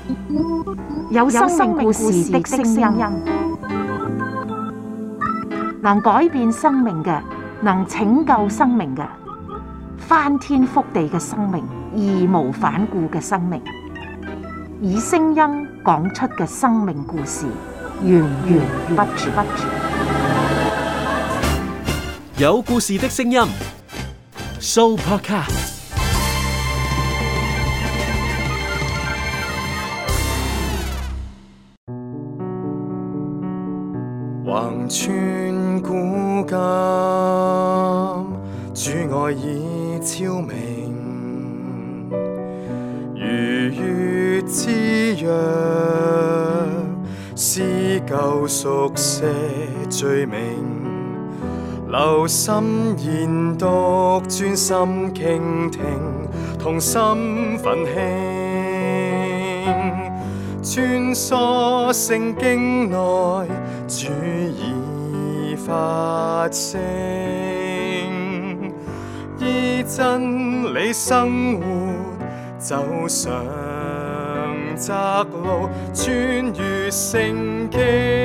有生命故事的聲音，能改變生命嘅，能拯救生命嘅，翻天覆地嘅生命，義無反顧嘅生命，以聲音講出嘅生命故事，源源不絕。 有故事的聲音 ，Sooopodcast。 橫穿古今，主愛已超明，如月之約，撕舊熟寫罪名，留心研讀，專心傾聽，同心奮興，穿梭聖經內，主已發聲，依真理生活，走上窄路，穿越聖經。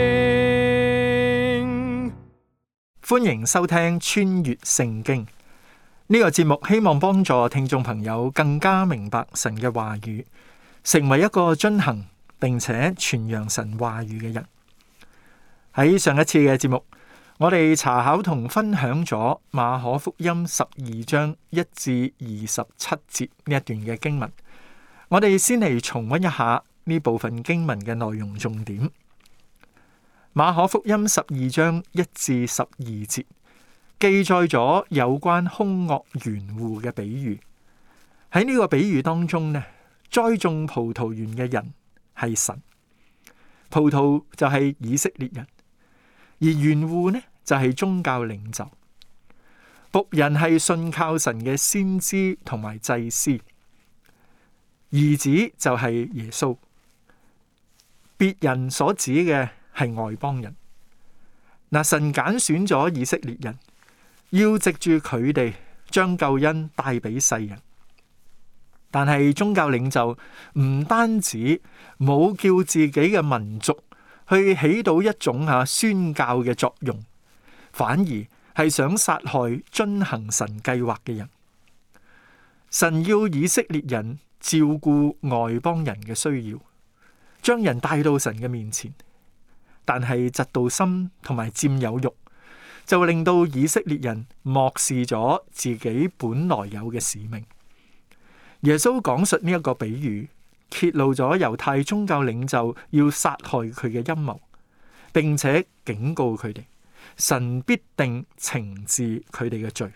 歡迎收聽穿越聖經呢個節目，希望幫助聽眾朋友更加明白神嘅話語，成為一個遵行並且傳揚神話語嘅人。喺上一次嘅節目，我哋查考同分享咗馬可福音12章1至27節呢一段嘅經文。我哋先嚟重溫一下呢部分經文嘅內容重點。馬可福音12章1至12節記載咗有關凶惡園戶嘅比喻。喺呢個比喻當中呢，栽種葡萄園嘅人係神，葡萄就係以色列人，而園戶呢就係宗教領袖，僕人係信靠神嘅先知同埋祭司，兒子就係耶穌，別人所指嘅係外邦人。神揀選咗以色列人，要藉住佢哋將救恩帶俾世人。但係宗教領袖唔單止冇叫自己嘅民族去起到一種宣教嘅作用，反而係想殺害遵行神計劃嘅人。神要以色列人照顧外邦人嘅需要，將人帶到神嘅面前。但係嫉妒心同埋佔有欲，就令到以色列人漠視咗自己本來有嘅使命。耶穌講述呢一個比喻，揭露咗猶太宗教領袖要殺害佢嘅陰謀，並且警告佢哋，神必定懲治佢哋嘅罪。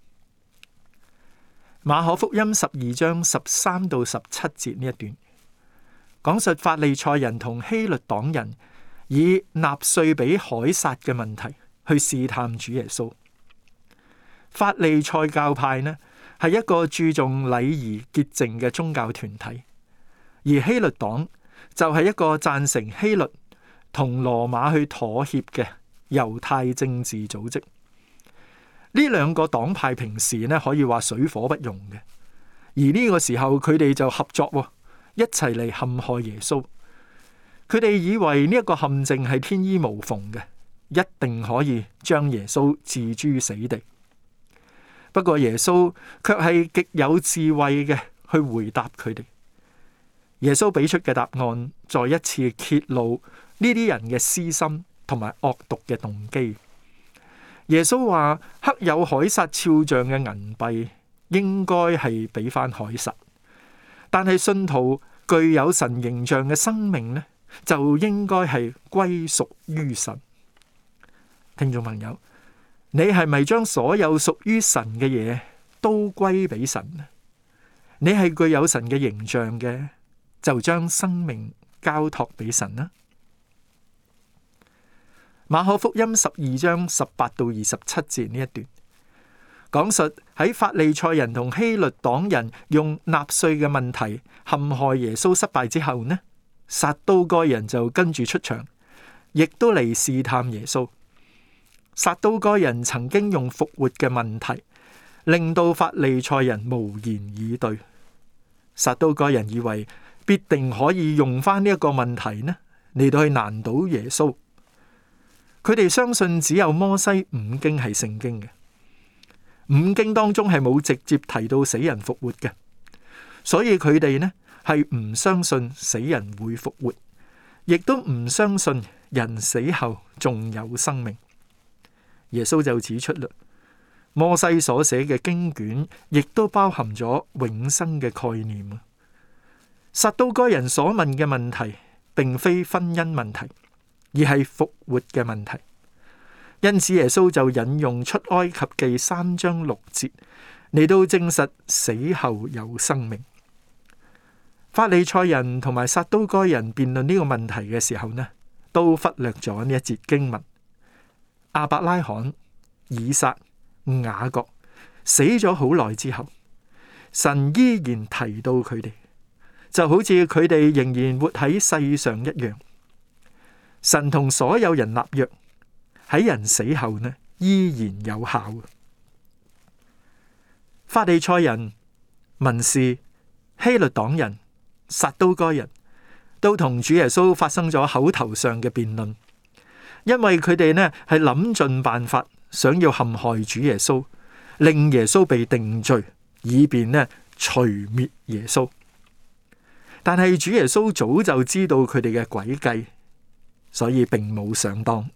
馬可福音12章13到17節呢一段，講述法利賽人同希律黨人以納稅俾凱撒嘅問題去試探主耶穌。法利賽教派呢係一個注重禮儀潔淨嘅宗教團體，而希律黨就係一個贊成希律同羅馬去妥協嘅猶太政治組織。呢兩個黨派平時呢可以話水火不容嘅，而呢個時候佢哋就合作，一齊嚟陷害耶穌。佢哋以為呢一個陷阱係天衣無縫嘅，一定可以將耶穌置諸死地。不過耶穌卻係極有智慧嘅去回答佢哋。耶穌俾出嘅答案再一次揭露呢啲人嘅私心同埋惡毒嘅動機。耶穌話：刻有凱撒肖像嘅銀幣應該係俾翻凱撒，但係信徒具有神形象嘅生命呢，就應該係歸屬於神。聽眾朋友，你係咪將所有屬於神嘅嘢都歸俾神呢？你係具有神嘅形象嘅，就將生命交託俾神啦。馬可福音12章18到27節呢一段，講述喺法利賽人同希律黨人用納稅嘅問題陷害耶穌失敗之後呢，撒都該人就跟住出場，亦都嚟試探耶穌。撒都該人曾經用復活嘅問題令到法利賽人無言以對。撒都該人以為必定可以用翻呢一個問題呢嚟到去難倒耶穌。佢哋相信只有摩西五經係聖經嘅，五經當中係冇直接提到死人復活嘅，所以佢哋呢係唔相信死人會復活，亦都唔相信人死後仲有生命。耶穌就指出啦，摩西所寫嘅經卷亦都包含咗永生嘅概念啊。撒都該人所問嘅問題並非婚姻問題，而係復活嘅問題。因此耶穌就引用出埃及記3章6節嚟到證實死後有生命。法利賽人同埋撒都該人辯論呢個問題嘅時候呢，都忽略咗呢一節經文。亞伯拉罕、以撒、雅各死咗好耐之後，神依然提到佢哋，就好似佢哋仍然活喺世上一樣。神同所有人立約，喺人死後呢，依然有效。法利賽人、文士、希律黨人、撒都該人都同主耶穌發生咗口頭上嘅辯論，因為佢哋呢係諗盡辦法，想要陷害主耶穌，令耶穌被定罪，以便呢除滅耶穌。但係主耶穌早就知道佢哋嘅詭計，所以並冇上當。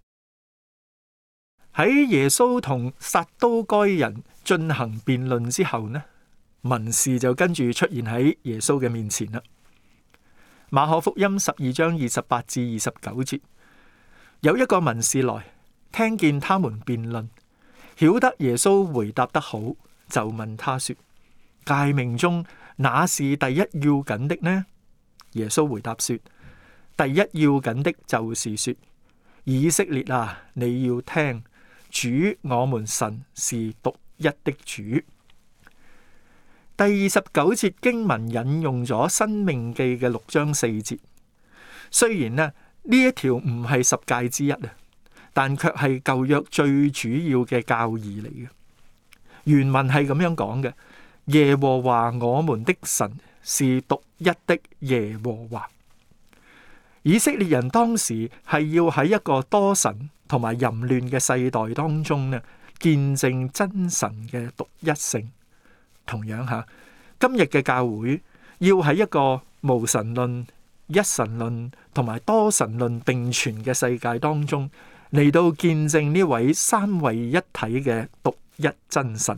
喺耶穌同撒都該人進行辯論之後呢，文士就跟住出現喺耶穌嘅面前啦。馬可福音12章28至29節，有一個文士來，聽見他們辯論，曉得耶穌回答得好，就問他說：誡命中哪是第一要緊的呢？耶穌回答說：第一要緊的就是說，以色列啊，你要聽，主我們神是獨一的主。第29節經文引用咗申命記嘅6章4節，雖然呢一條唔係十誡之一啊，但卻係舊約最主要嘅教義嚟嘅。原文係咁樣講嘅：耶和華我們的神是獨一的耶和華。以色列人當時係要喺一個多神同埋淫亂嘅世代當中呢，見證真神嘅獨一性。同樣吓，今日嘅教會要喺一個無神論、一神論同埋多神論並存嘅世界當中，嚟到見證呢位三位一體嘅獨一真神。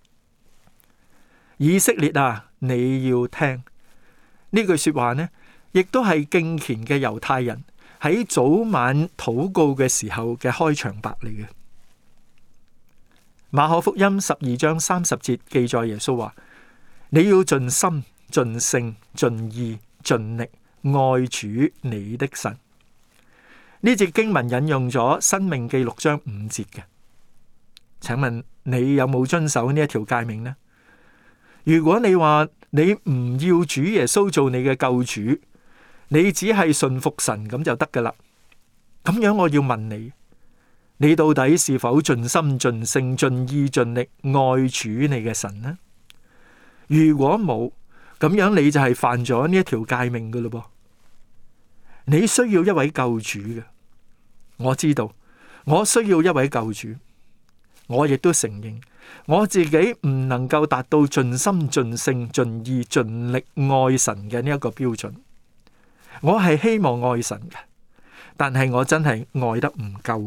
以色列啊，你要聽，呢句說話呢，亦都係敬虔嘅猶太人喺早晚禱告嘅時候嘅開場白嚟嘅。馬可福音12章30節記載耶穌話：你要盡心、盡性、盡意、盡力愛主你的神。呢節經文引用咗申命記6章5節嘅。請問你有冇遵守呢一條誡命呢？如果你話你唔要主耶穌做你嘅救主，你只係順服神咁就得噶啦。咁樣我要問你，你到底是否盡心盡性盡意盡力愛主你嘅神呢？如果冇，咁樣你就係犯咗呢一條誡命噶咯噃。你需要一位救主嘅，我知道，我需要一位救主。我亦都承認我自己唔能夠達到盡心盡性盡意盡力愛神嘅呢一個標準。我係希望愛神嘅，但係我真係愛得唔夠。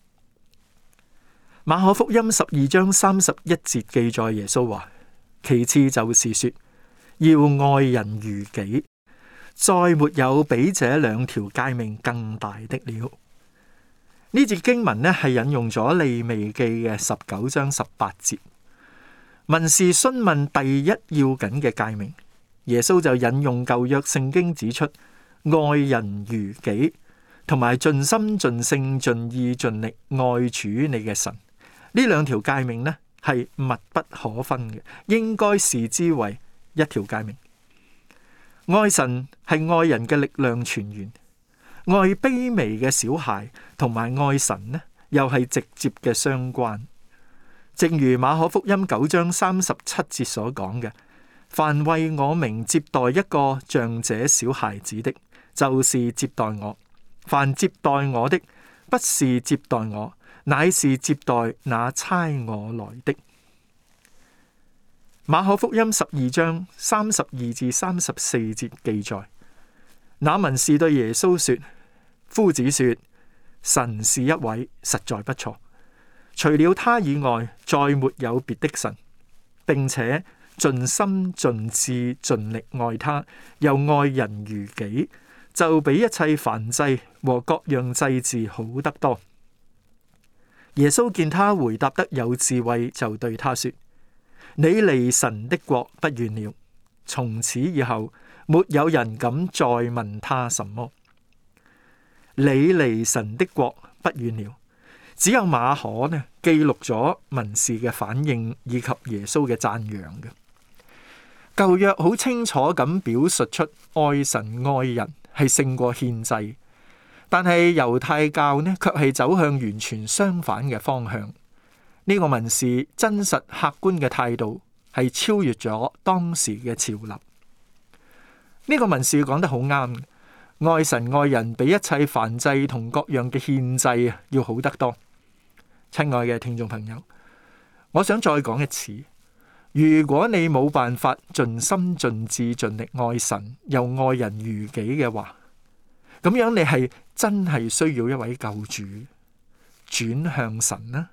馬可福音12章31節記載耶穌話：其次就是說，要愛人如己，再沒有比這兩條誡命更大的了。呢節經文呢係引用咗利未記嘅19章18節，文士詢問第一要緊嘅誡命，耶穌就引用舊約聖經指出愛人如己，同埋盡心盡性盡意盡力愛主你嘅神。呢兩條誡命呢係密不可分嘅，應該視之為一條誡命。愛神係愛人嘅力量泉源，愛卑微嘅小孩同埋愛神呢又係直接嘅相關。正如馬可福音9章37節所講嘅： 凡為我名接待一個像這小孩子的，就是接待我；凡接待我的，不是接待我，乃是接待那差我來的。馬可福音12章32至34節記載，那文士對耶穌說：夫子說，神是一位，實在不錯，除了他以外，再沒有別的神，並且盡心盡智盡力愛他，又愛人如己，就比一切燔祭和各樣祭祀好得多。耶穌見他回答得有智慧，就對他說：你離神的國不遠了。從此以後，沒有人敢再問他什麼。你離神的國不遠了，只有馬可呢記錄咗文士嘅反應以及耶穌嘅讚揚嘅。舊約好清楚咁表述出愛神愛人係勝過獻祭，但係猶太教呢卻係走向完全相反嘅方向。呢個文士真實客觀嘅態度係超越咗當時嘅潮流。呢個文士講得好啱，愛神愛人比一切燔祭同各樣嘅獻祭要好得多。親愛嘅聽眾朋友，我想再講一次。如果你冇辦法盡心盡智盡力愛神又愛人如己嘅話，咁樣你係真係需要一位救主，轉向神啦。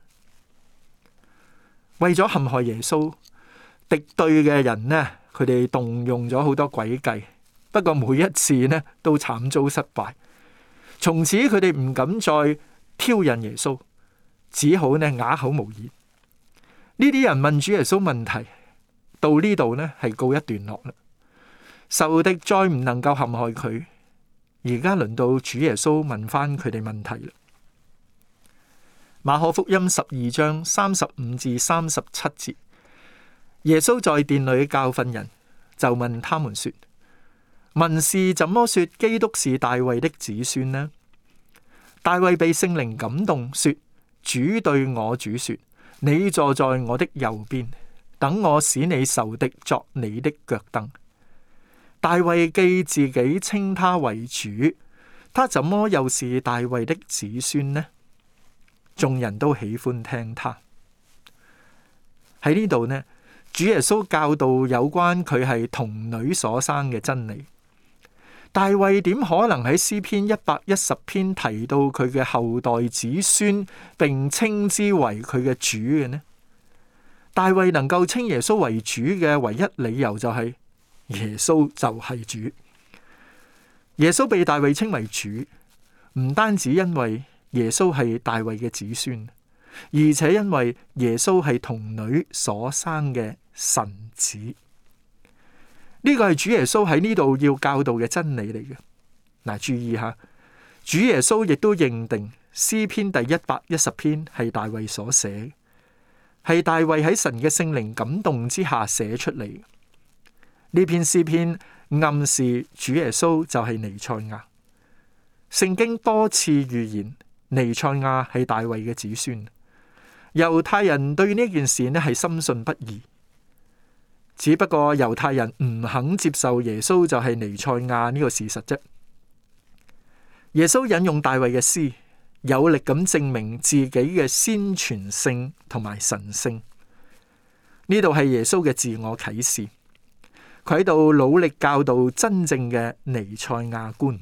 為咗陷害耶穌，敵對嘅人呢，佢哋動用咗好多詭計，不過每一次呢都慘遭失敗。從此佢哋唔敢再挑釁耶穌，只好呢啞口無言。呢啲人問主耶穌問題，到呢度呢係告一段落啦。仇敵再唔能夠陷害佢，而家輪到主耶穌問翻佢哋問題啦。馬可福音12章35至37節，耶穌在殿裏教訓人，就問他們說：文士怎麼說基督是大衛的子孫呢？大衛被聖靈感動，說：主對我主說，你坐在我的右邊，等我使你仇敵作你的腳凳。大衛既自己稱他為主，他怎麼又是大衛的子孫呢？眾人都喜歡聽他。喺呢度呢，主耶穌教導有關佢係童女所生嘅真理。大衛點可能喺詩篇110篇提到佢嘅後代子孫，並稱之為佢嘅主嘅呢？大衛能夠稱耶穌為主嘅唯一理由就係耶穌就係主。耶穌被大衛稱為主，唔單止因為耶穌係大衛嘅子孫，而且因為耶穌係童女所生嘅神子。呢個係主耶穌喺呢度要教導嘅真理嚟嘅。嗱，注意下，主耶穌亦都認定詩篇第110篇係大衛所寫，係大衛喺神嘅聖靈感動之下寫出嚟。呢篇詩篇暗示主耶穌就係彌賽亞。聖經多次預言彌賽亞係大衛嘅子孫。猶太人對呢件事呢係深信不疑。只不過猶太人唔肯接受耶穌就係彌賽亞呢個事實啫。耶穌引用大衛嘅詩，有力咁證明自己嘅先傳性同埋神性。呢度係耶穌嘅自我啟示，佢喺度努力教導真正嘅彌賽亞觀。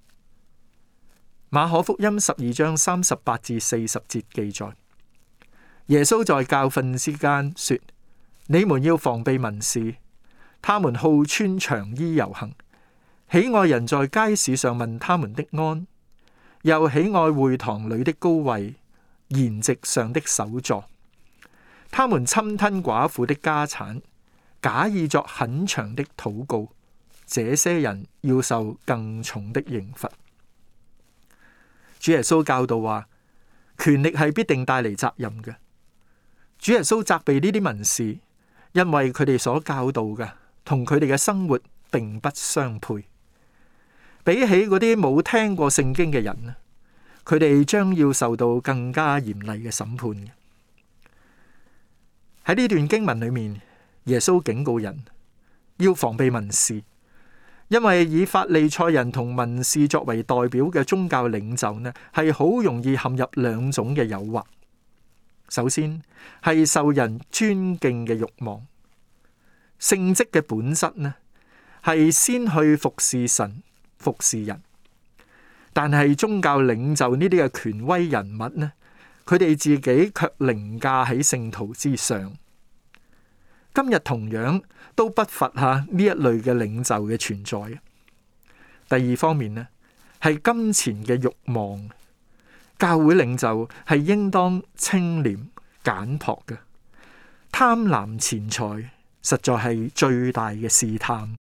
馬可福音12章38至40節記載，耶穌在教訓之間說：你們要防備文士，他們好穿長衣遊行，喜愛人在街市上問他們的安，又喜愛會堂裏的高位、筵席上的首座。他們侵吞寡婦的家產，假意作很長的禱告。這些人要受更重的刑罰。主耶穌教導話，權力係必定帶嚟責任嘅。主耶穌責備呢啲文士，因為佢哋所教導嘅同佢哋嘅生活並不相配。比起嗰啲冇聽過聖經嘅人，佢哋將要受到更加嚴厲嘅審判嘅。喺呢段經文裏面，耶穌警告人要防備文士，因為以法利賽人同文士作為代表嘅宗教領袖呢，係好容易陷入兩種嘅誘惑。首先係受人尊敬嘅慾望，聖職嘅本質呢係先去服侍神、服侍人，但係宗教領袖呢啲嘅權威人物呢，佢哋自己卻凌駕喺聖徒之上。今日同樣都不乏下呢一類嘅領袖嘅存在。第二方面呢，係金錢嘅慾望。教會領袖係應當清廉簡樸嘅，貪婪錢財實在係最大嘅試探。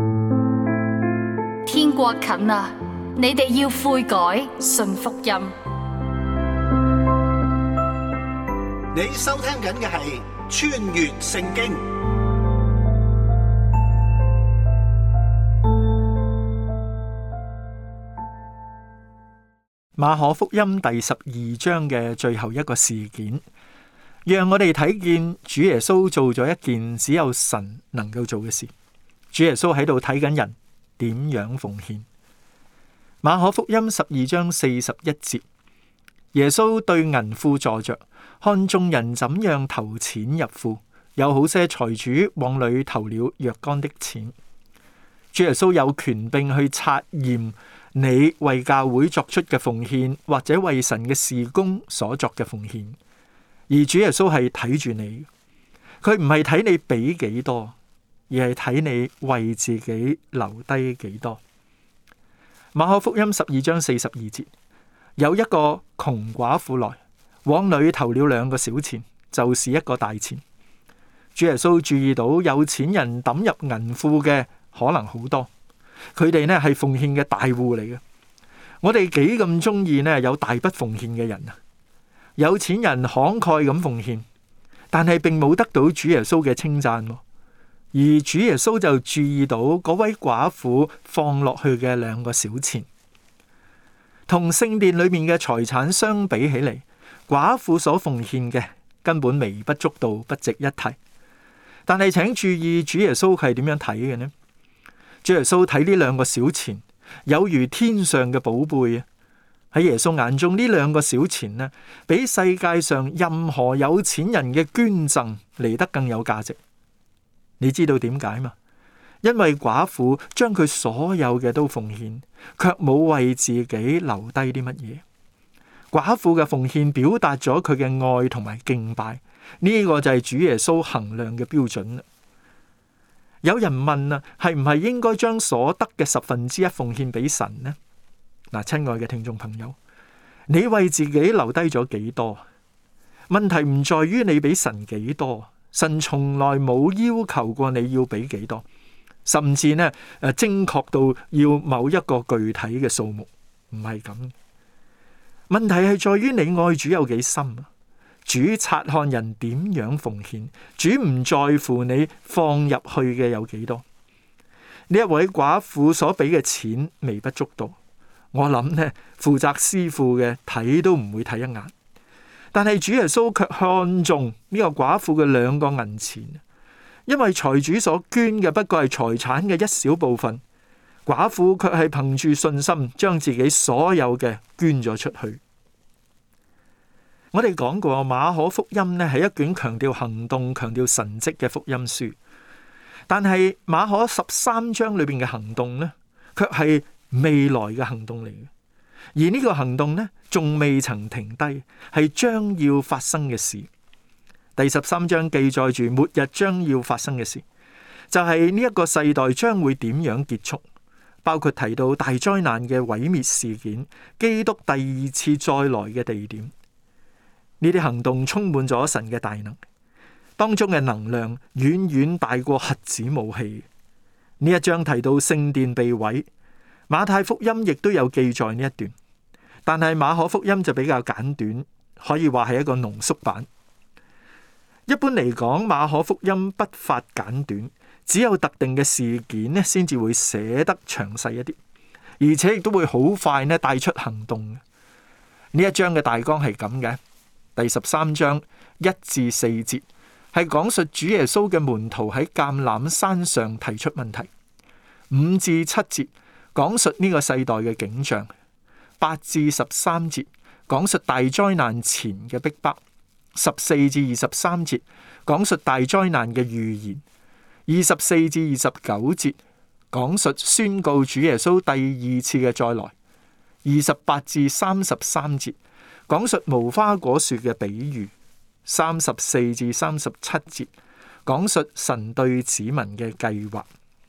天國近啦，你哋要悔改，信福音。 你收聽緊嘅係穿越聖經。 馬可福音第12章嘅最後一個事件，讓我哋睇見主耶穌做咗一件只有神能夠做嘅事。主耶穌喺度睇緊人點樣奉獻。馬可福音12章41節，耶穌對銀庫坐着，看眾人怎樣投錢入庫，有好些財主往裏投了若干的錢。主耶穌有權柄去察驗你為教會作出嘅奉獻，或者為神嘅事工所作嘅奉獻，而主耶穌係睇住你，佢唔係睇你俾幾多，而係睇你為自己留低幾多。馬可福音12章42節，有一個窮寡婦來，往裏投了2個小錢，就是一個大錢。主耶穌注意到有錢人抌入銀庫嘅可能好多。佢哋呢係奉獻嘅大戶嚟嘅。我哋幾咁中意呢有大筆奉獻嘅人啊！有錢人慷慨咁奉獻，但係並冇得到主耶穌嘅稱讚。而主耶穌就注意到嗰位寡婦放落去嘅2個小錢，同聖殿裏面嘅財產相比起嚟，寡婦所奉獻嘅根本微不足道，不值一提。但係請注意，主耶穌係點樣睇嘅呢？主耶穌睇呢2個小錢有如天上嘅寶貝啊！喺耶穌眼中，呢2個小錢呢，比世界上任何有錢人嘅捐贈嚟得更有價值。你知道點解嘛？因為寡婦將佢所有嘅都奉獻，卻冇為自己留低啲乜嘢。寡婦嘅奉獻表達咗佢嘅愛同埋敬拜，呢個就係主耶穌衡量嘅標準。有人問啊，係唔係應該將所得嘅1/10奉獻俾神呢？嗱，親愛嘅聽眾朋友，你為自己留低咗幾多？問題唔在於你俾神幾多，神從來冇要求過你要俾幾多，甚至呢精確到要某一個具體嘅數目，唔係咁。問題係在於你愛主有幾深。主察看人點樣奉獻，主唔在乎你放入去嘅有幾多。呢一位寡婦所俾嘅錢微不足道，我諗呢負責師傅嘅睇都唔會睇一眼。但係主耶穌卻看重呢個寡婦嘅2個銀錢，因為財主所捐嘅不過係財產嘅一小部分，寡婦卻係憑住信心將自己所有嘅捐咗出去。我哋講過，馬可福音呢係一卷強調行動、強調神蹟嘅福音書，但係馬可13章裏邊嘅行動呢，卻係未來嘅行動嚟嘅。而呢個行動呢，仲未曾停低，係將要發生嘅事。第13章記載住末日將要發生嘅事，就係呢一個世代將會點樣結束，包括提到大災難嘅毀滅事件、基督第2次再來嘅地點。呢啲行動充滿咗神嘅大能，當中嘅能量遠遠大過核子武器。呢一章提到聖殿被毀，馬太福音亦都有記載呢一段，但係馬可福音就比較簡短，可以話係一個濃縮版。一般嚟講，馬可福音不乏簡短，只有特定嘅事件呢先至會寫得詳細一啲，而且亦都會好快呢帶出行動。呢一章嘅大綱係咁嘅。第13章1至4節係講述主耶穌嘅門徒喺橄欖山上提出問題。5至7節講述呢個世代嘅景象。8至13節講述大災難前嘅逼迫。14至23節講述大災難嘅預言。24至29節講述宣告主耶穌第2次嘅再來。28至33節講述無花果樹嘅比喻。34至37節講述神對子民嘅計劃。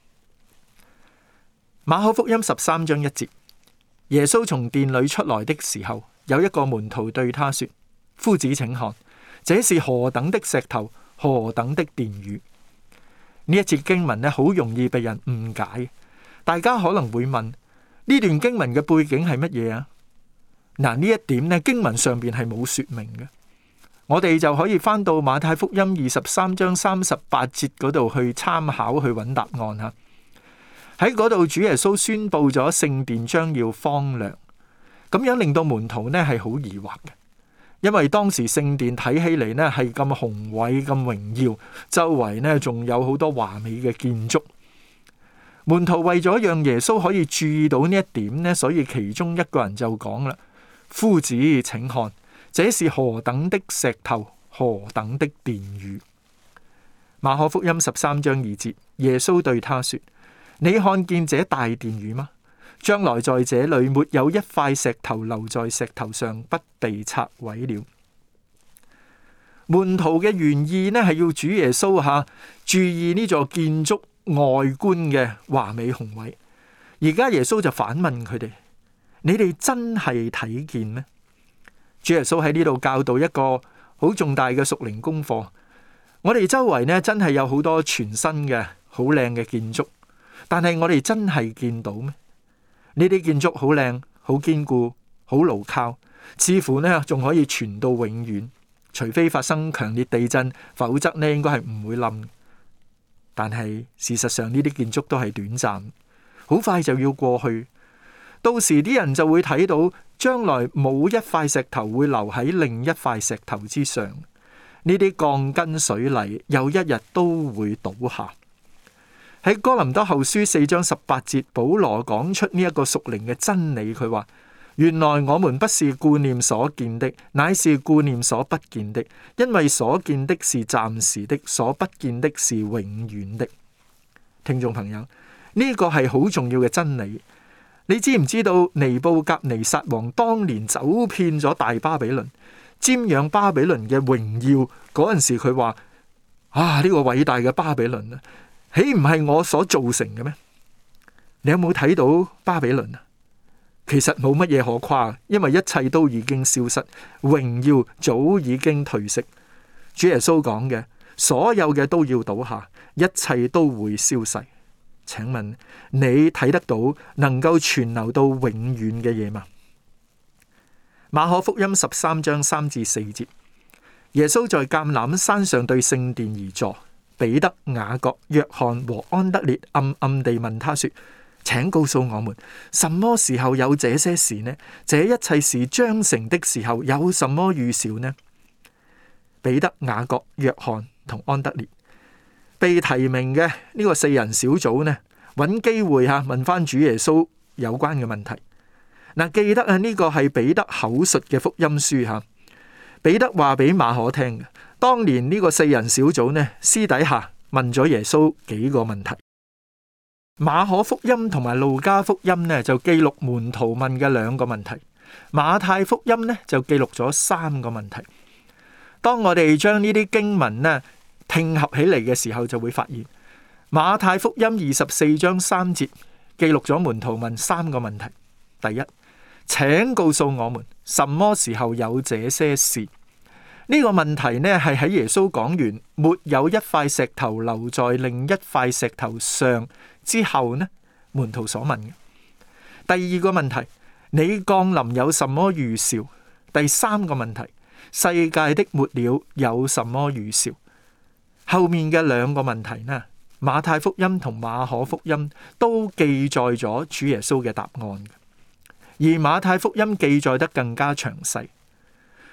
馬可福音13章1節，耶穌從殿裏出來的時候，有一個門徒對他說：夫子請看，這是何等的石頭，何等的殿宇。呢一節經文好容易被人誤解。大家可能會問，呢段經文嘅背景係乜嘢啊？嗱，呢一點呢，經文上邊係冇說明嘅。我哋就可以翻到馬太福音23章38節嗰度去參考，去揾答案吓。喺嗰度，主耶穌宣布咗聖殿將要荒涼，咁樣令到門徒呢係好疑惑嘅，因為當時聖殿睇起嚟呢係咁宏偉、咁榮耀，周圍呢仲有好多華美嘅建築。門徒為咗讓耶穌可以注意到呢一點呢，所以其中一個人就講啦：夫子請看，這是何等的石頭，何等的殿宇。馬可福音13章2節，耶穌對他說：你看見這大殿宇嗎？將來在這裏沒有一塊石頭留在石頭上，不被拆毀了。門徒嘅原意呢係要主耶穌注意呢座建築外觀嘅華美宏偉。而家耶穌就反問佢哋：你哋真係睇見咩？主耶穌喺呢度教導一個好重大嘅屬靈功課。我哋周圍呢真係有好多全新嘅好靚嘅建築，但係我哋真係見到咩？呢啲建築好靚、好堅固、好牢靠，似乎呢仲可以傳到永遠，除非發生強烈地震，否則呢應該係唔會冧。但係事實上呢啲建築都係短暫，好快就要過去。到時啲人就會睇到，將來冇一塊石頭會留喺另一塊石頭之上。呢啲鋼筋水泥有一日都會倒下。喺哥林多後書4章18節，保羅講出呢一個屬靈嘅真理。佢話：原來我們不是顧念所見的，乃是顧念所不見的，因為所見的是暫時的，所不見的是永遠的。聽眾朋友，呢個係好重要嘅真理。你知唔知道尼布甲尼撒王當年走遍咗大巴比倫，瞻仰巴比倫嘅榮耀嗰陣時，佢話：呢個偉大嘅巴比倫啊，豈唔係我所造成嘅咩？你有冇睇到巴比倫啊？其實冇乜嘢可誇，因為一切都已經消失，榮耀早已經褪色。主耶穌講嘅，所有嘅都要倒下，一切都會消逝。請問你睇得到能夠存留到永遠嘅嘢嗎？馬可福音13章3至4節，耶穌在橄欖山上對聖殿而坐，彼得、雅各、約翰和安德烈暗暗地問他說：請告訴我們，什麼時候有這些事呢？這一切事將成的時候，有什麼預兆呢？彼得、雅各、約翰同安德烈被提名嘅呢個4人小組呢，揾機會問翻主耶穌有關嘅問題。記得呢個係彼得口述嘅福音書。彼得話俾馬可聽嘅，當年呢個4人小組呢，私底下問咗耶穌幾個問題。馬可福音同埋路加福音呢，就記錄門徒問嘅2個問題，馬太福音呢，就記錄咗3個問題。當我哋將呢啲經文呢拼合起嚟嘅時候，就會發現馬太福音24章3節記錄咗門徒問3個問題。第一，請告訴我們什麼時候有這些事？呢個問題呢係喺耶穌講完沒有一塊石頭留在另一塊石頭上之後呢，門徒所問嘅。第二個問題，你降臨有什麼預兆？第三個問題，世界的末了有什麼預兆？後面嘅2個問題呢，馬太福音同馬可福音都記載咗主耶穌嘅答案，而馬太福音記載得更加詳細。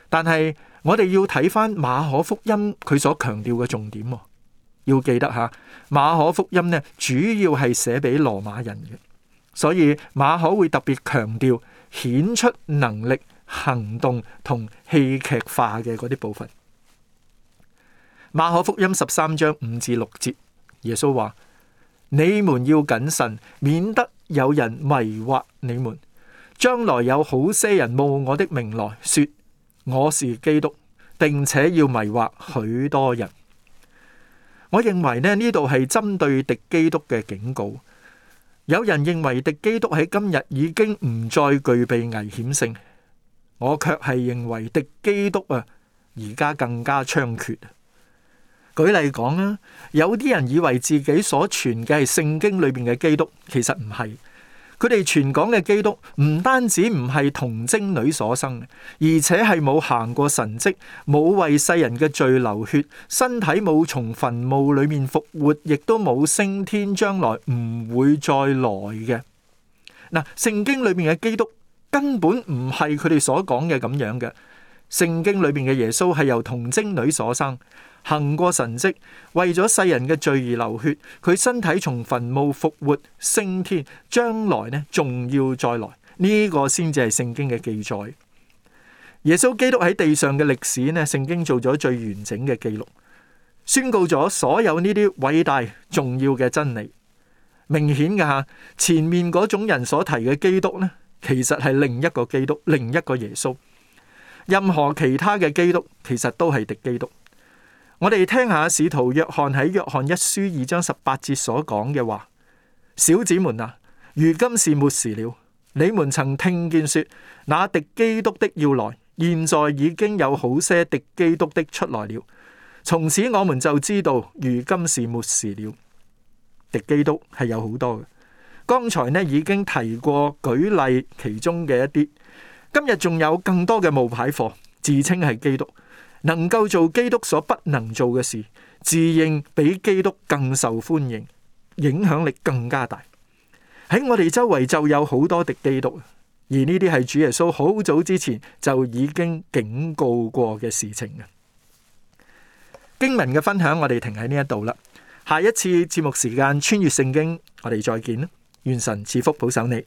但係我哋要睇返馬可福音佢所強調嘅重點，要記得下馬可福音呢，主要係寫俾羅馬人嘅，所以馬可會特別強調顯出能力、行動同戲劇化嘅嗰啲部分。馬可福音13章5至6節，耶穌話：你們要謹慎，免得有人迷惑你們。將來有好些人冒我的名來說我是基督，並且要迷惑許多人。我認為呢度係針對敵基督嘅警告。有人認為敵基督喺今日已經唔再具備危險性，我卻係認為敵基督而家更加猖獗。舉例講啊，有啲人以為自己所傳嘅係聖經裏邊嘅基督，其實唔係。佢哋傳講嘅基督唔單止唔係童貞女所生，而且係冇行過神蹟，冇為世人嘅罪流血，身體冇從墳墓裏面復活，亦都冇升天，將來唔會再來嘅。嗱，聖經裏面嘅基督根本唔係佢哋所講嘅咁樣嘅。聖經裏面嘅耶穌係由童貞女所生，行過神蹟，為咗世人嘅罪而流血，佢身體從墳墓復活升天，將來呢仲要再來，呢個先至係聖經嘅記載。耶穌基督喺地上嘅歷史呢，聖經做咗最完整嘅記錄，宣告咗所有呢啲偉大重要嘅真理。明顯嘅吓，前面嗰種人所提嘅基督呢，其實係另一個基督，另一個耶穌。任何其他嘅基督，其實都係敵基督。我哋聽下使徒約翰喺約翰一書2章18節所講嘅話：小子們啊，如今是末時了。你們曾聽見說，那敵基督的要來，現在已經有好些敵基督的出來了。從此我們就知道，如今是末時了。敵基督係有好多嘅，剛才呢已經提過舉例其中嘅一啲。今日仲有更多嘅冒牌貨，自稱係基督，能夠做基督所不能做嘅事，自認比基督更受歡迎，影響力更加大。喺我哋周圍就有好多敵基督，而呢啲係主耶穌好早之前就已經警告過嘅事情。經文嘅分享我哋停喺呢一度啦，下一次節目時間穿越聖經，我哋再見啦，願神賜福保守你。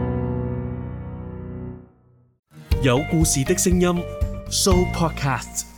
有故事的聲音 Show Podcast。